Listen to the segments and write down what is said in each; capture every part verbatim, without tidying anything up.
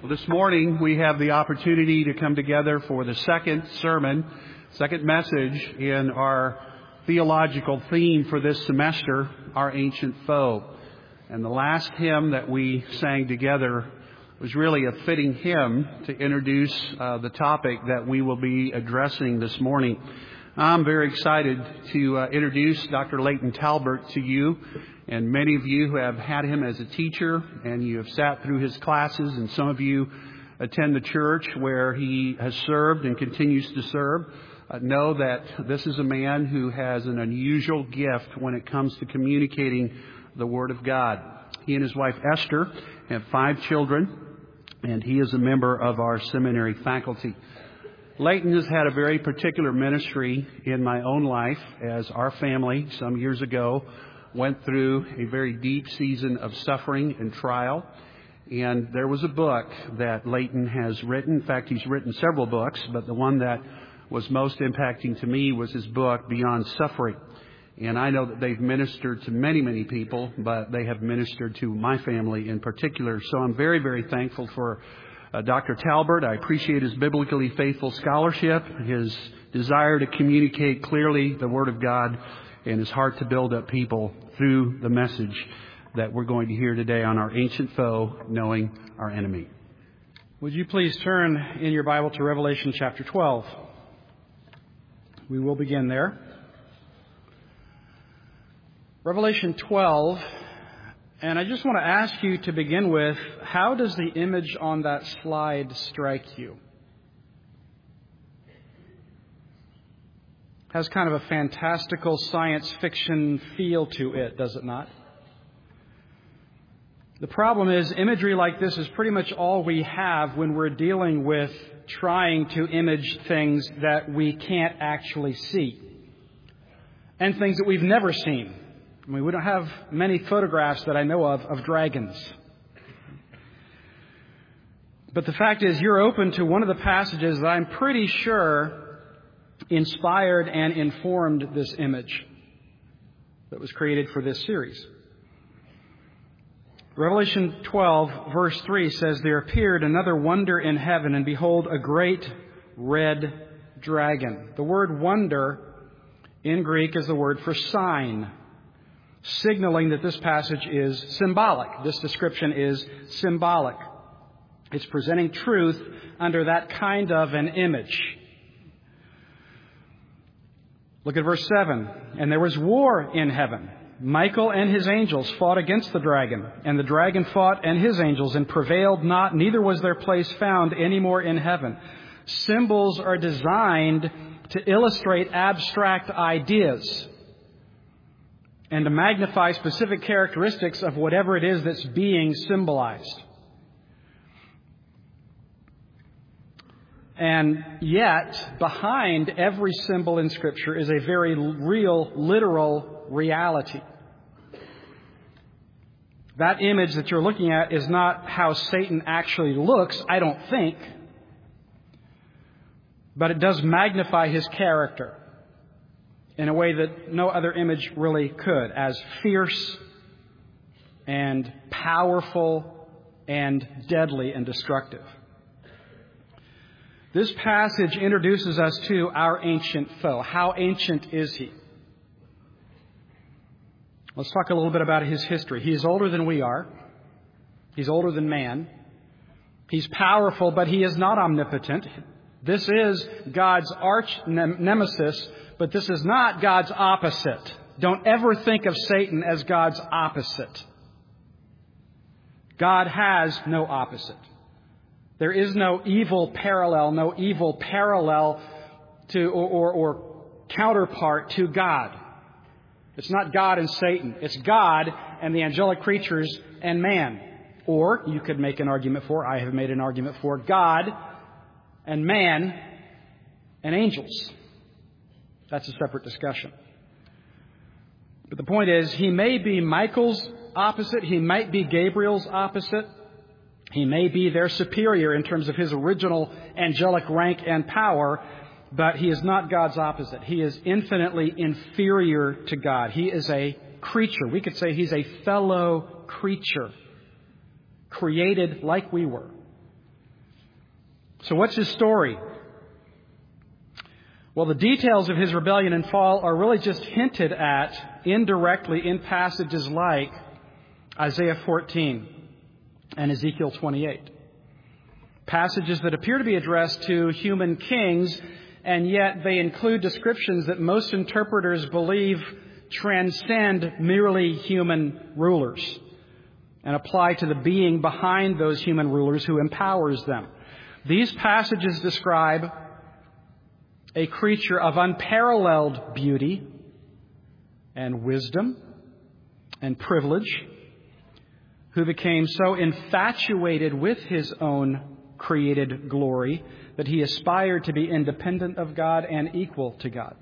Well, this morning we have the opportunity to come together for the second sermon, second message in our theological theme for this semester, Our Ancient Foe. And the last hymn that we sang together was really a fitting hymn to introduce uh, the topic that we will be addressing this morning. I'm very excited to uh, introduce Doctor Leighton Talbert to you, and many of you who have had him as a teacher and you have sat through his classes, and some of you attend the church where he has served and continues to serve, uh, know that this is a man who has an unusual gift when it comes to communicating the Word of God. He and his wife Esther have five children, and he is a member of our seminary faculty. Leighton has had a very particular ministry in my own life as our family some years ago went through a very deep season of suffering and trial. And there was a book that Leighton has written. In fact, he's written several books, but the one that was most impacting to me was his book, Beyond Suffering. And I know that they've ministered to many, many people, but they have ministered to my family in particular. So I'm very, very thankful for uh, Doctor Talbert. I appreciate his biblically faithful scholarship, his desire to communicate clearly the Word of God, and his heart to build up people through the message that we're going to hear today on our ancient foe, knowing our enemy. Would you please turn in your Bible to Revelation chapter twelve? We will begin there. Revelation twelve, and I just want to ask you to begin with, how does the image on that slide strike you? Has kind of a fantastical science fiction feel to it, does it not? The problem is, imagery like this is pretty much all we have when we're dealing with trying to image things that we can't actually see, and things that we've never seen. I mean, we don't have many photographs that I know of of dragons. But the fact is, you're open to one of the passages that I'm pretty sure inspired and informed this image that was created for this series. Revelation twelve, verse three says, "There appeared another wonder in heaven, and behold, a great red dragon." The word wonder in Greek is the word for sign, signaling that this passage is symbolic. This description is symbolic. It's presenting truth under that kind of an image. Look at verse seven. "And there was war in heaven. Michael and his angels fought against the dragon, and the dragon fought and his angels and prevailed not, neither was their place found any more in heaven." Symbols are designed to illustrate abstract ideas and to magnify specific characteristics of whatever it is that's being symbolized. And yet, behind every symbol in Scripture is a very real, literal reality. That image that you're looking at is not how Satan actually looks, I don't think. But it does magnify his character in a way that no other image really could, as fierce and powerful and deadly and destructive. This passage introduces us to our ancient foe. How ancient is he? Let's talk a little bit about his history. He is older than we are. He's older than man. He's powerful, but he is not omnipotent. This is God's arch nemesis, but this is not God's opposite. Don't ever think of Satan as God's opposite. God has no opposite. There is no evil parallel, no evil parallel to or, or, or counterpart to God. It's not God and Satan. It's God and the angelic creatures and man. Or you could make an argument for, I have made an argument for, God and man and angels. That's a separate discussion. But the point is, he may be Michael's opposite. He might be Gabriel's opposite. He may be their superior in terms of his original angelic rank and power, but he is not God's opposite. He is infinitely inferior to God. He is a creature. We could say he's a fellow creature, created like we were. So what's his story? Well, the details of his rebellion and fall are really just hinted at indirectly in passages like Isaiah fourteen and Ezekiel twenty-eight. Passages that appear to be addressed to human kings, and yet they include descriptions that most interpreters believe transcend merely human rulers and apply to the being behind those human rulers who empowers them. These passages describe a creature of unparalleled beauty and wisdom and privilege who became so infatuated with his own created glory that he aspired to be independent of God and equal to God.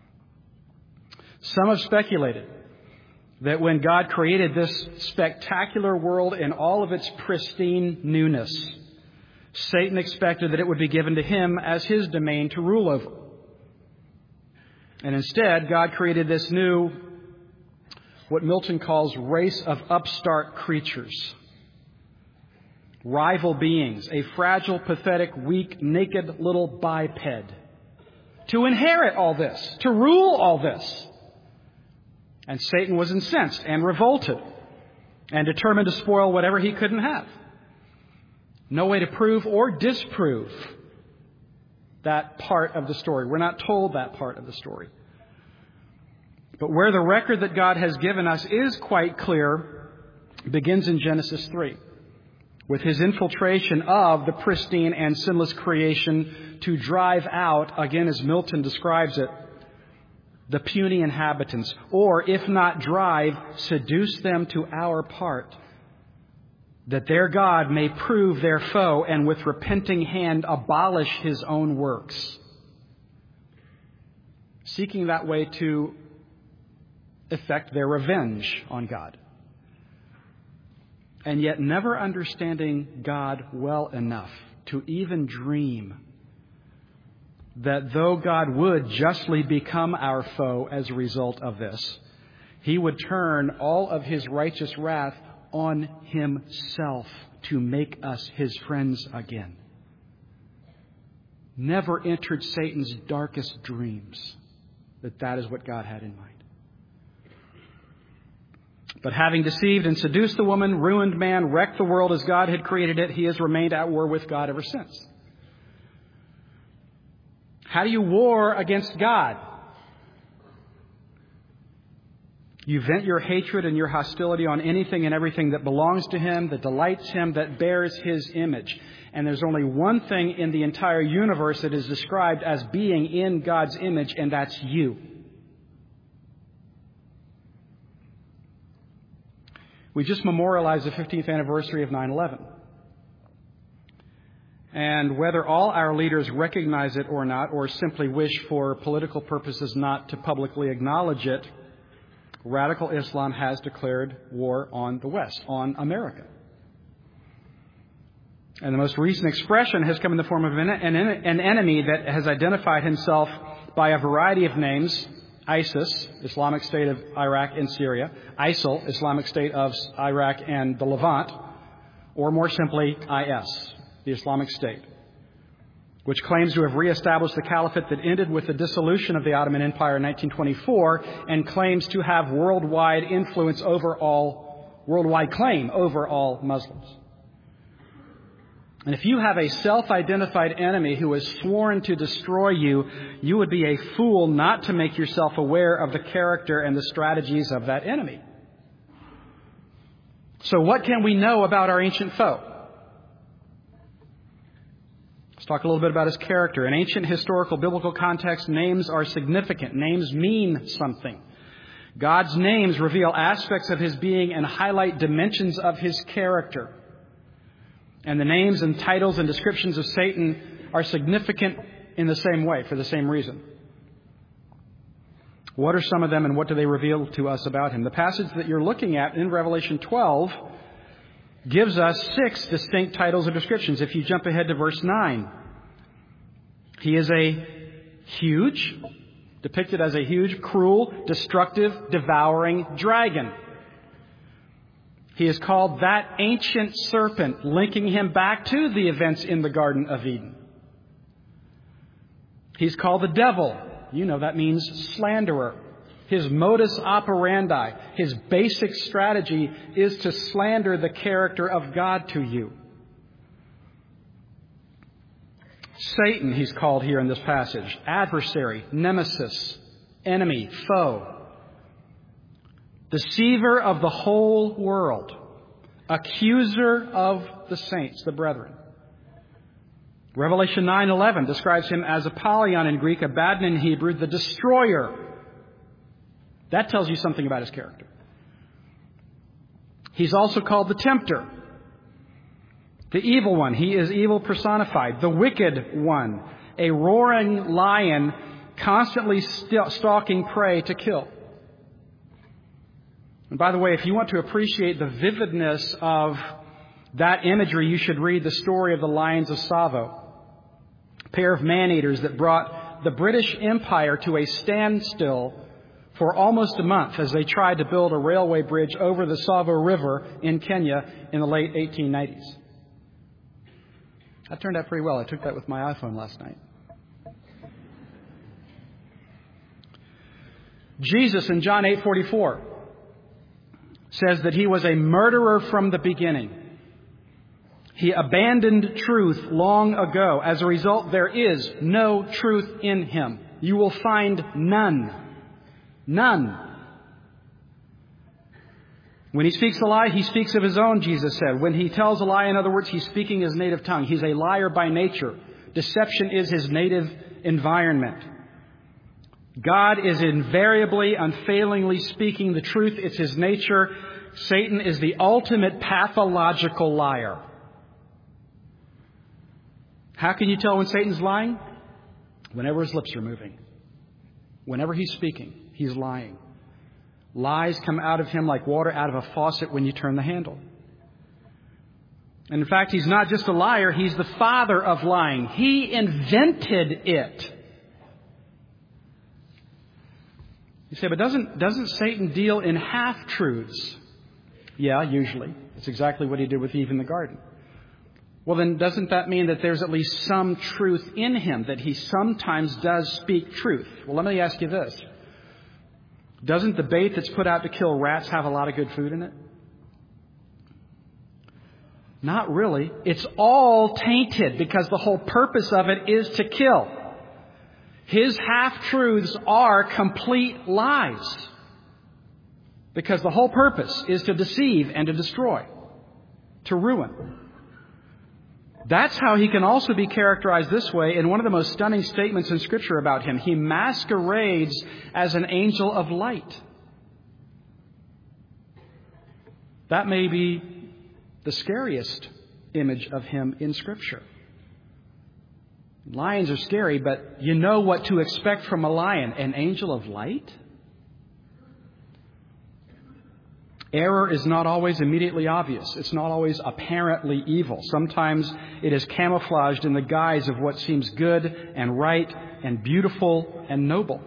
Some have speculated that when God created this spectacular world in all of its pristine newness, Satan expected that it would be given to him as his domain to rule over. And instead, God created this new, what Milton calls, race of upstart creatures. Rival beings, a fragile, pathetic, weak, naked little biped. To inherit all this, to rule all this. And Satan was incensed and revolted and determined to spoil whatever he couldn't have. No way to prove or disprove that part of the story. We're not told that part of the story. But where the record that God has given us is quite clear, begins in Genesis three, with his infiltration of the pristine and sinless creation to drive out, again as Milton describes it, the puny inhabitants, or if not drive, seduce them to our part, that their God may prove their foe and with repenting hand abolish his own works, seeking that way to effect their revenge on God, and yet never understanding God well enough to even dream that though God would justly become our foe as a result of this, he would turn all of his righteous wrath on himself to make us his friends again. Never entered Satan's darkest dreams that that is what God had in mind. But having deceived and seduced the woman, ruined man, wrecked the world as God had created it, he has remained at war with God ever since. How do you war against God? You vent your hatred and your hostility on anything and everything that belongs to him, that delights him, that bears his image. And there's only one thing in the entire universe that is described as being in God's image, and that's you. We just memorialized the fifteenth anniversary of nine eleven. And whether all our leaders recognize it or not, or simply wish for political purposes not to publicly acknowledge it, radical Islam has declared war on the West, on America. And the most recent expression has come in the form of an, an, an enemy that has identified himself by a variety of names: ISIS, Islamic State of Iraq and Syria; ISIL, Islamic State of Iraq and the Levant; or more simply, I S, the Islamic State, which claims to have reestablished the caliphate that ended with the dissolution of the Ottoman Empire in nineteen twenty-four, and claims to have worldwide influence over all, worldwide claim over all Muslims. And if you have a self-identified enemy who has sworn to destroy you, you would be a fool not to make yourself aware of the character and the strategies of that enemy. So what can we know about our ancient foe? Let's talk a little bit about his character. In ancient historical biblical context, names are significant. Names mean something. God's names reveal aspects of his being and highlight dimensions of his character. And the names and titles and descriptions of Satan are significant in the same way, for the same reason. What are some of them, and what do they reveal to us about him? The passage that you're looking at in Revelation twelve gives us six distinct titles and descriptions. If you jump ahead to verse nine, he is a huge, depicted as a huge, cruel, destructive, devouring dragon. He is called that ancient serpent, linking him back to the events in the Garden of Eden. He's called the devil. You know that means slanderer. His modus operandi, his basic strategy is to slander the character of God to you. Satan, he's called here in this passage. Adversary, nemesis, enemy, foe. Deceiver of the whole world. Accuser of the saints, the brethren. Revelation nine eleven describes him as Apollyon in Greek, Abaddon in Hebrew, the destroyer. That tells you something about his character. He's also called the tempter, the evil one. He is evil personified. The wicked one, a roaring lion constantly st- stalking prey to kill. And by the way, if you want to appreciate the vividness of that imagery, you should read the story of the Lions of Tsavo, a pair of man-eaters that brought the British Empire to a standstill for almost a month as they tried to build a railway bridge over the Tsavo River in Kenya in the late eighteen nineties. That turned out pretty well. I took that with my iPhone last night. Jesus in John eight forty-four says that he was a murderer from the beginning. He abandoned truth long ago. As a result, there is no truth in him. You will find none. None. When he speaks a lie, he speaks of his own, Jesus said. When he tells a lie, in other words, he's speaking his native tongue. He's a liar by nature. Deception is his native environment. God is invariably, unfailingly speaking the truth. It's his nature. Satan is the ultimate pathological liar. How can you tell when Satan's lying? Whenever his lips are moving. Whenever he's speaking, he's lying. Lies come out of him like water out of a faucet when you turn the handle. And in fact, he's not just a liar, he's the father of lying. He invented it. You say, but doesn't, doesn't Satan deal in half-truths? Yeah, usually. That's exactly what he did with Eve in the garden. Well, then doesn't that mean that there's at least some truth in him, that he sometimes does speak truth? Well, let me ask you this. Doesn't the bait that's put out to kill rats have a lot of good food in it? Not really. It's all tainted because the whole purpose of it is to kill. His half-truths are complete lies because the whole purpose is to deceive and to destroy, to ruin. That's how he can also be characterized this way in one of the most stunning statements in Scripture about him. He masquerades as an angel of light. That may be the scariest image of him in Scripture. Lions are scary, but you know what to expect from a lion. An angel of light? Error is not always immediately obvious. It's not always apparently evil. Sometimes it is camouflaged in the guise of what seems good and right and beautiful and noble.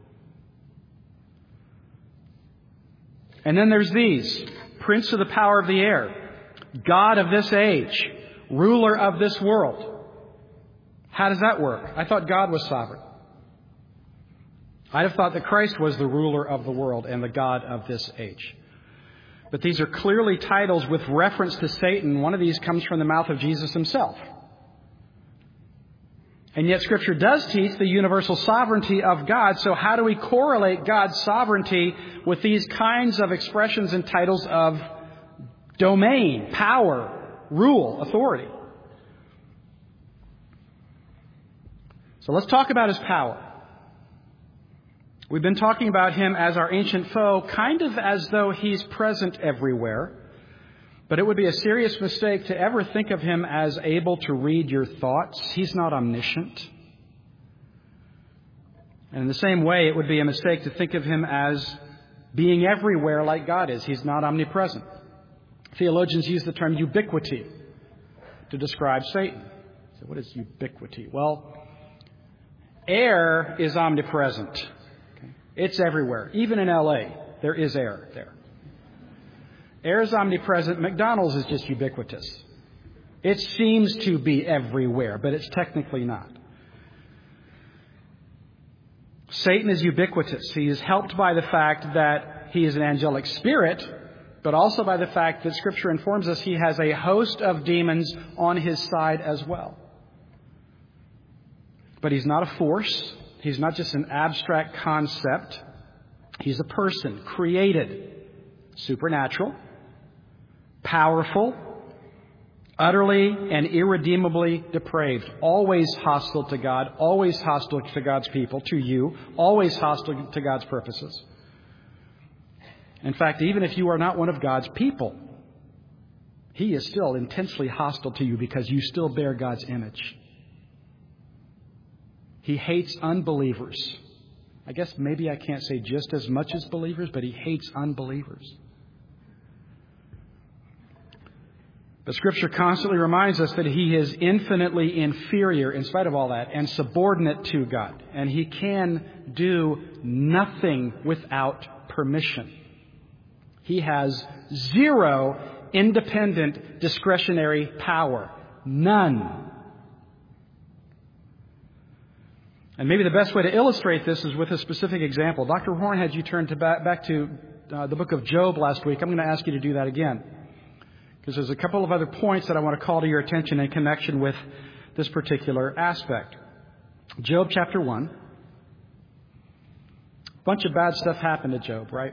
And then there's these. Prince of the power of the air. God of this age. Ruler of this world. How does that work? I thought God was sovereign. I'd have thought that Christ was the ruler of the world and the God of this age. But these are clearly titles with reference to Satan. One of these comes from the mouth of Jesus himself. And yet Scripture does teach the universal sovereignty of God. So how do we correlate God's sovereignty with these kinds of expressions and titles of domain, power, rule, authority? So let's talk about his power. We've been talking about him as our ancient foe, kind of as though he's present everywhere. But it would be a serious mistake to ever think of him as able to read your thoughts. He's not omniscient. And in the same way, it would be a mistake to think of him as being everywhere like God is. He's not omnipresent. Theologians use the term ubiquity to describe Satan. So what is ubiquity? Well, air is omnipresent. Okay? It's everywhere. Even in L A, there is air there. Air is omnipresent. McDonald's is just ubiquitous. It seems to be everywhere, but it's technically not. Satan is ubiquitous. He is helped by the fact that he is an angelic spirit, but also by the fact that Scripture informs us he has a host of demons on his side as well. But he's not a force. He's not just an abstract concept. He's a person, created, supernatural, powerful, utterly and irredeemably depraved, always hostile to God, always hostile to God's people, to you, always hostile to God's purposes. In fact, even if you are not one of God's people, he is still intensely hostile to you because you still bear God's image. He hates unbelievers. I guess maybe I can't say just as much as believers, but he hates unbelievers. The Scripture constantly reminds us that he is infinitely inferior, in spite of all that, and subordinate to God. And he can do nothing without permission. He has zero independent discretionary power. None. And maybe the best way to illustrate this is with a specific example. Doctor Horn had you turn to back, back to uh, the book of Job last week. I'm going to ask you to do that again, because there's a couple of other points that I want to call to your attention in connection with this particular aspect. Job chapter one. A bunch of bad stuff happened to Job, right?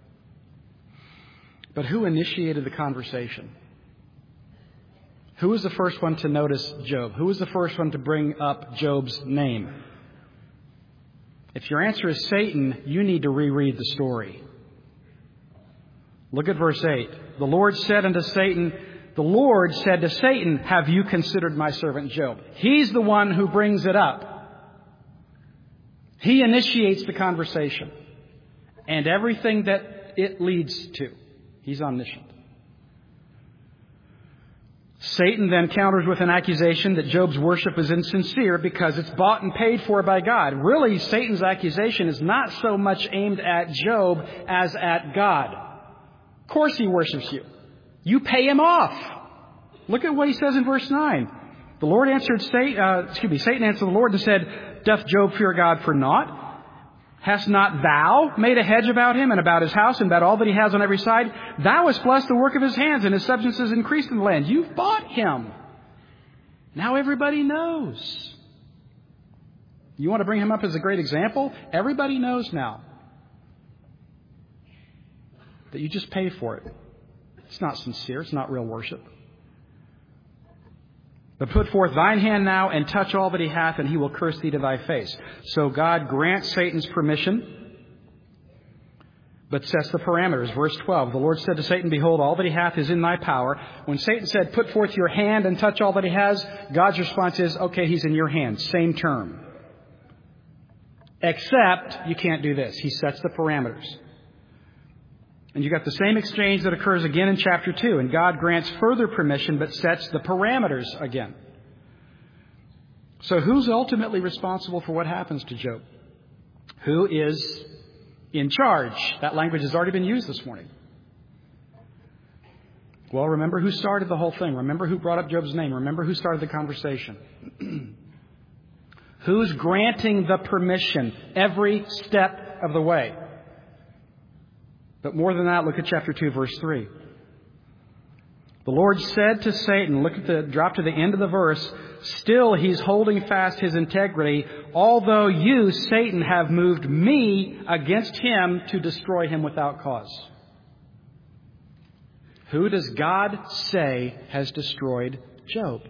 But who initiated the conversation? Who was the first one to notice Job? Who was the first one to bring up Job's name? If your answer is Satan, you need to reread the story. Look at verse eight. The Lord said unto Satan, the Lord said to Satan, have you considered my servant Job? He's the one who brings it up. He initiates the conversation and everything that it leads to. He's omniscient. Satan then counters with an accusation that Job's worship is insincere because it's bought and paid for by God. Really, Satan's accusation is not so much aimed at Job as at God. Of course he worships you. You pay him off. Look at what he says in verse nine. The Lord answered Satan, uh, excuse me, Satan answered the Lord and said, doth Job fear God for naught? Hast not thou made a hedge about him and about his house and about all that he has on every side? Thou hast blessed the work of his hands, and his substance is increased in the land. You've bought him. Now everybody knows. You want to bring him up as a great example? Everybody knows now that you just pay for it. It's not sincere. It's not real worship. But put forth thine hand now and touch all that he hath, and he will curse thee to thy face. So God grants Satan's permission, but sets the parameters. Verse twelve, the Lord said to Satan, behold, all that he hath is in thy power. When Satan said, put forth your hand and touch all that he has, God's response is, okay, he's in your hands. Same term. Except you can't do this. He sets the parameters. And you got the same exchange that occurs again in chapter two. And God grants further permission, but sets the parameters again. So who's ultimately responsible for what happens to Job? Who is in charge? That language has already been used this morning. Well, remember who started the whole thing. Remember who brought up Job's name. Remember who started the conversation. Who's granting the permission every step of the way? But more than that, look at chapter two, verse three. The Lord said to Satan, look at the, drop to the end of the verse, still he's holding fast his integrity, although you, Satan, have moved me against him to destroy him without cause. Who does God say has destroyed Job?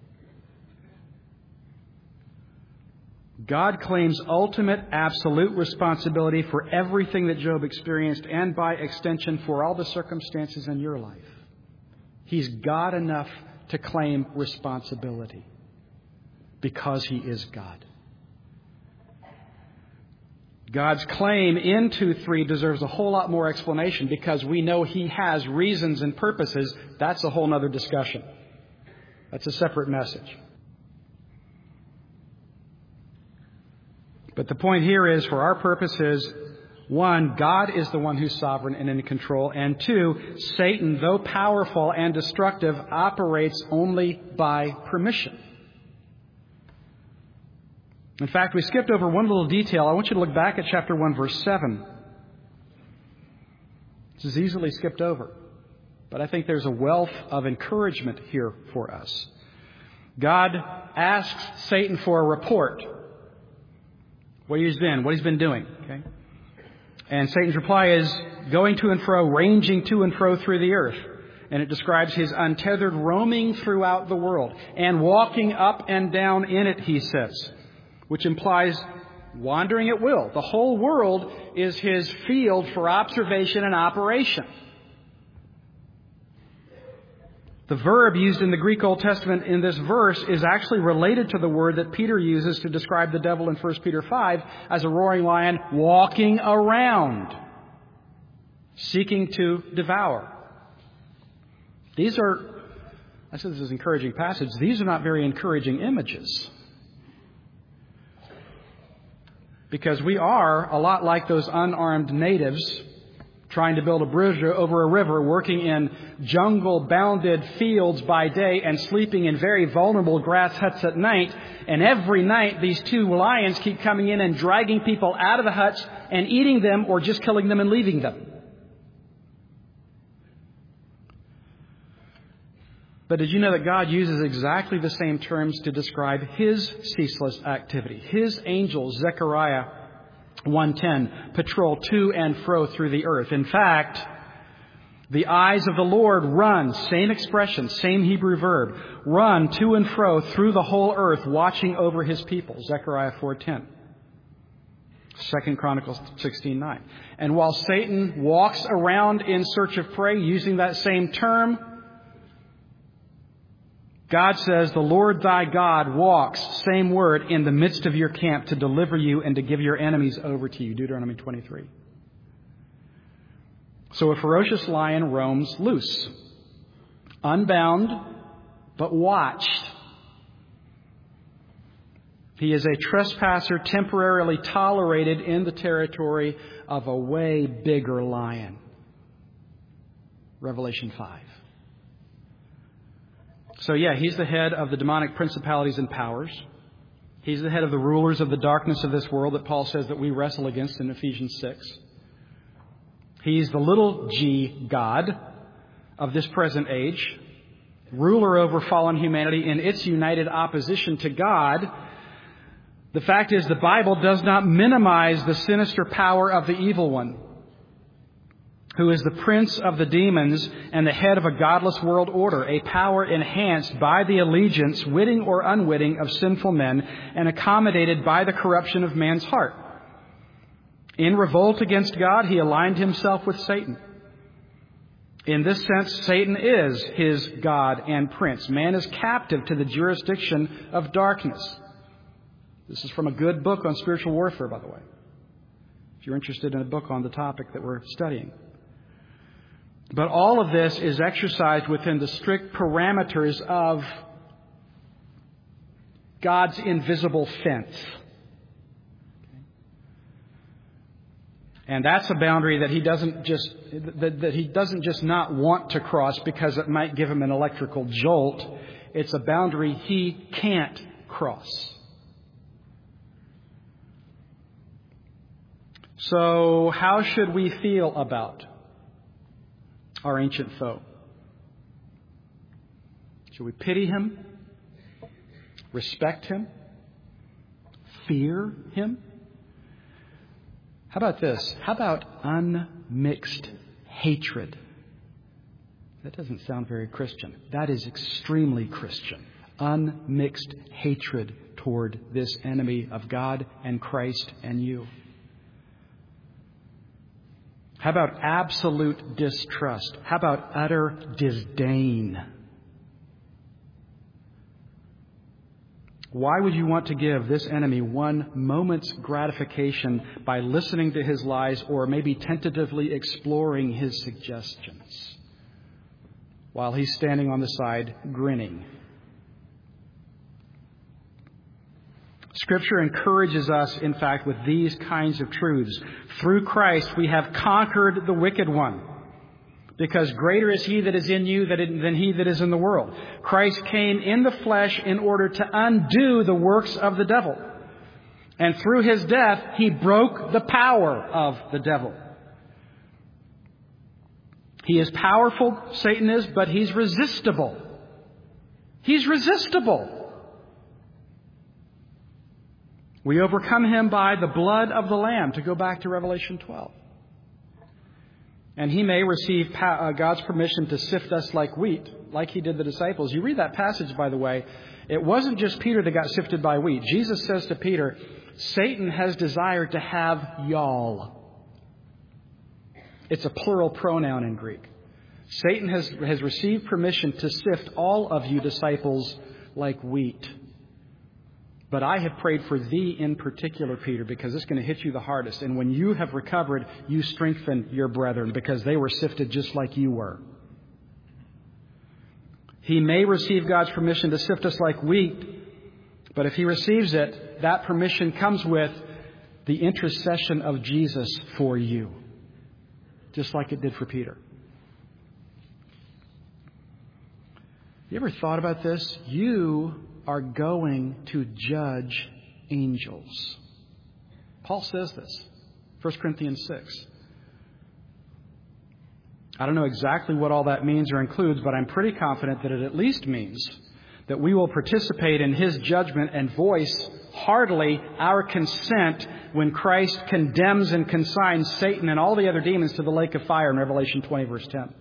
God claims ultimate, absolute responsibility for everything that Job experienced and, by extension, for all the circumstances in your life. He's God enough to claim responsibility because He is God. God's claim in two three deserves a whole lot more explanation because we know He has reasons and purposes. That's a whole other discussion. That's a separate message. But the point here is, for our purposes, one, God is the one who's sovereign and in control. And two, Satan, though powerful and destructive, operates only by permission. In fact, we skipped over one little detail. I want you to look back at chapter one, verse seven. This is easily skipped over, but I think there's a wealth of encouragement here for us. God asks Satan for a report. What he's been, what he's been doing. Okay? And Satan's reply is going to and fro, ranging to and fro through the earth. And it describes his untethered roaming throughout the world and walking up and down in it, he says, which implies wandering at will. The whole world is his field for observation and operation. The verb used in the Greek Old Testament in this verse is actually related to the word that Peter uses to describe the devil in First Peter five as a roaring lion walking around, seeking to devour. These are, I said this is an encouraging passage, these are not very encouraging images. Because we are a lot like those unarmed natives trying to build a bridge over a river, working in jungle-bounded fields by day and sleeping in very vulnerable grass huts at night. And every night, these two lions keep coming in and dragging people out of the huts and eating them or just killing them and leaving them. But did you know that God uses exactly the same terms to describe His ceaseless activity? His angels, Zechariah one ten, patrol to and fro through the earth. In fact, the eyes of the Lord run, same expression, same Hebrew verb, run to and fro through the whole earth, watching over His people. Zechariah four ten. Second Chronicles sixteen nine. And while Satan walks around in search of prey, using that same term, God says, the Lord thy God walks, same word, in the midst of your camp to deliver you and to give your enemies over to you. Deuteronomy twenty-three. So a ferocious lion roams loose, unbound, but watched. He is a trespasser temporarily tolerated in the territory of a way bigger lion. Revelation five. So yeah, he's the head of the demonic principalities and powers. He's the head of the rulers of the darkness of this world that Paul says that we wrestle against in Ephesians six. He's the little g God of this present age, ruler over fallen humanity in its united opposition to God. The fact is, the Bible does not minimize the sinister power of the evil one, who is the prince of the demons and the head of a godless world order, a power enhanced by the allegiance, witting or unwitting, of sinful men and accommodated by the corruption of man's heart. In revolt against God, he aligned himself with Satan. In this sense, Satan is his God and prince. Man is captive to the jurisdiction of darkness. This is from a good book on spiritual warfare, by the way, if you're interested in a book on the topic that we're studying. But all of this is exercised within the strict parameters of God's invisible fence. And that's a boundary that he doesn't just that, that he doesn't just not want to cross because it might give him an electrical jolt. It's a boundary he can't cross. So how should we feel about our ancient foe? Should we pity him? Respect him? Fear him? How about this? How about unmixed hatred? That doesn't sound very Christian. That is extremely Christian. Unmixed hatred toward this enemy of God and Christ and you. How about absolute distrust? How about utter disdain? Why would you want to give this enemy one moment's gratification by listening to his lies or maybe tentatively exploring his suggestions while he's standing on the side grinning? Scripture encourages us, in fact, with these kinds of truths. Through Christ, we have conquered the wicked one, because greater is He that is in you than he that is in the world. Christ came in the flesh in order to undo the works of the devil. And through his death, he broke the power of the devil. He is powerful, Satan is, but he's resistible. He's resistible. We overcome him by the blood of the Lamb, to go back to Revelation twelve. And he may receive God's permission to sift us like wheat, like he did the disciples. You read that passage, by the way. It wasn't just Peter that got sifted by wheat. Jesus says to Peter, Satan has desired to have y'all. It's a plural pronoun in Greek. Satan has, has received permission to sift all of you disciples like wheat. But I have prayed for thee in particular, Peter, because it's going to hit you the hardest. And when you have recovered, you strengthen your brethren, because they were sifted just like you were. He may receive God's permission to sift us like wheat, but if he receives it, that permission comes with the intercession of Jesus for you, just like it did for Peter. You ever thought about this? You are going to judge angels. Paul says this, First Corinthians six. I don't know exactly what all that means or includes, but I'm pretty confident that it at least means that we will participate in his judgment and voice heartily our consent when Christ condemns and consigns Satan and all the other demons to the lake of fire in Revelation twenty, verse ten.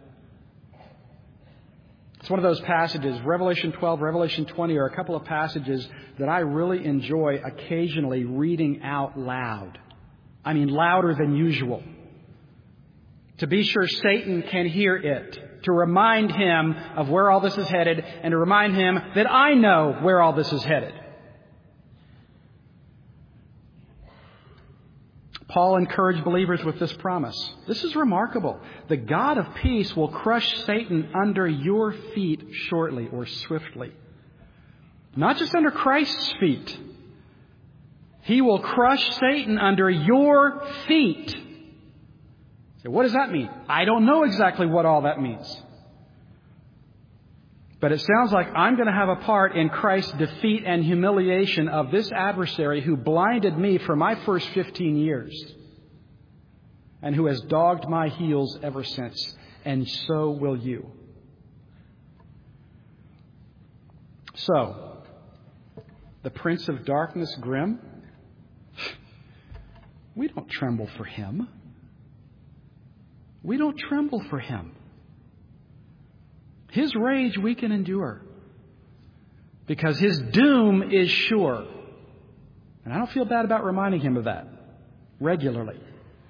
It's one of those passages, Revelation twelve, Revelation twenty, are a couple of passages that I really enjoy occasionally reading out loud. I mean, louder than usual. To be sure Satan can hear it. To remind him of where all this is headed, and to remind him that I know where all this is headed. Paul encouraged believers with this promise. This is remarkable. The God of peace will crush Satan under your feet shortly or swiftly. Not just under Christ's feet. He will crush Satan under your feet. So what does that mean? I don't know exactly what all that means. But it sounds like I'm going to have a part in Christ's defeat and humiliation of this adversary who blinded me for my first fifteen years and who has dogged my heels ever since. And so will you. So, the Prince of Darkness, grim, we don't tremble for him. We don't tremble for him. His rage we can endure because his doom is sure. And I don't feel bad about reminding him of that regularly.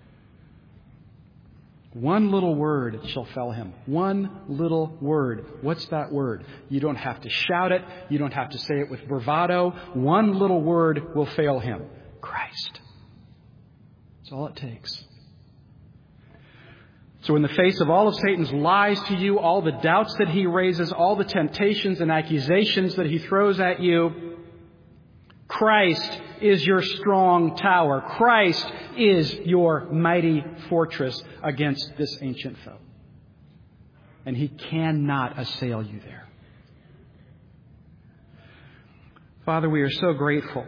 One little word shall fell him. One little word. What's that word? You don't have to shout it. You don't have to say it with bravado. One little word will fail him. Christ. That's all it takes. So in the face of all of Satan's lies to you, all the doubts that he raises, all the temptations and accusations that he throws at you, Christ is your strong tower. Christ is your mighty fortress against this ancient foe. And he cannot assail you there. Father, we are so grateful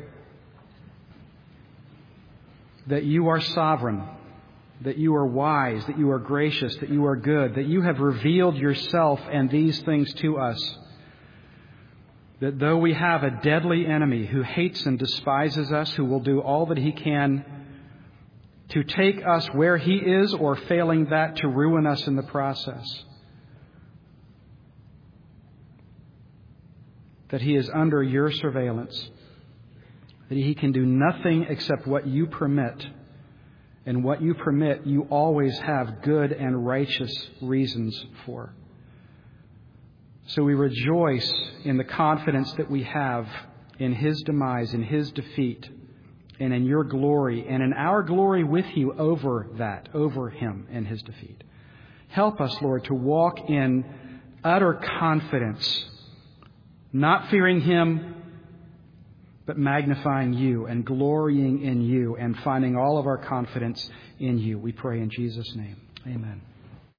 that you are sovereign, that you are wise, that you are gracious, that you are good, that you have revealed yourself and these things to us. That though we have a deadly enemy who hates and despises us, who will do all that he can to take us where he is, or failing that, to ruin us in the process, that he is under your surveillance, that he can do nothing except what you permit. And what you permit, you always have good and righteous reasons for. So we rejoice in the confidence that we have in his demise, in his defeat, and in your glory, and in our glory with you over that, over him and his defeat. Help us, Lord, to walk in utter confidence, not fearing him, but magnifying you and glorying in you and finding all of our confidence in you. We pray in Jesus' name. Amen.